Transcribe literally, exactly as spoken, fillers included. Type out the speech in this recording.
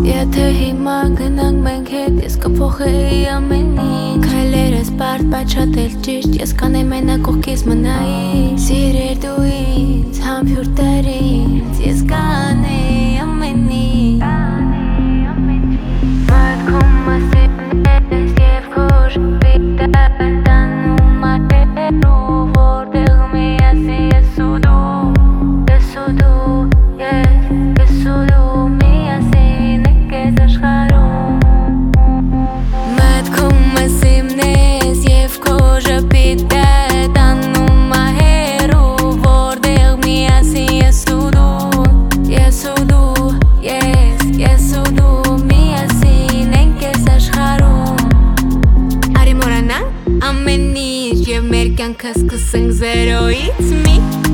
Եթե հիմա գնանք մենք հետ, ես կփոխեի ամեն ինչ Քայլերս բարդ, բայց շատ էլ ճիշտ, ես կանեի մենակ կողքիս մնայի Սիրեր դու ինձ, համբյուր տար ինձ, ես կանեի ամեն ինչ Մատքում ասեմ ես և քոր բիտը տանում ատերու Որտեղ միասի ես ու դու, ես ու դու, ես, ես ու դու միասին եք ես աշխարհում Մատքում ասեմ ես և քոր բիտը տանում ատերու Որտեղ միասի ես ու դու, ես ու դու, ես, ես ու դու միասին եք ես աշխարհում Արի մորանանք ամեն ինչ և մեր կյանքը սկսենք զերոյից մի